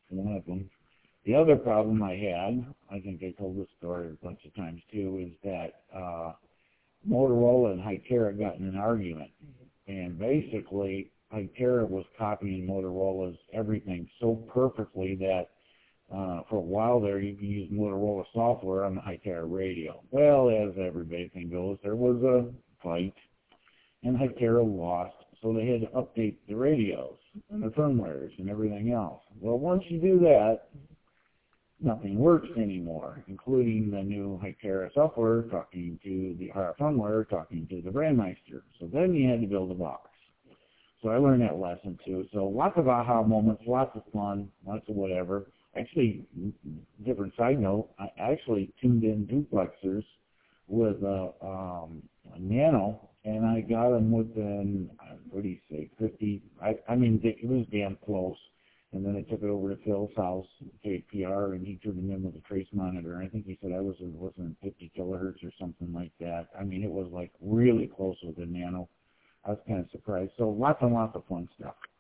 one of them. The other problem I had, I think I told this story a bunch of times too, is that Motorola and Hytera got in an argument. And basically, Hytera was copying Motorola's everything so perfectly that for a while there, you could use Motorola software on the Hytera radio. Well, as everything goes, there was a fight, and Hytera lost, so they had to update the radios and the firmwares and everything else. Well, once you do that, nothing works anymore, including the new Hytera software talking to the firmware, talking to the Brandmeister. So then you had to build a box. So I learned that lesson too. So lots of aha moments, lots of fun, lots of whatever. Actually, different side note, I actually tuned in duplexers with a Nano, and I got them within, what do you say, 50, I mean, it was damn close. And then I took it over to Phil's house, KPR, and he turned them in with a trace monitor. I think he said I was in 50 kilohertz or something like that. I mean, it was like really close with the Nano. I was kind of surprised. So lots and lots of fun stuff.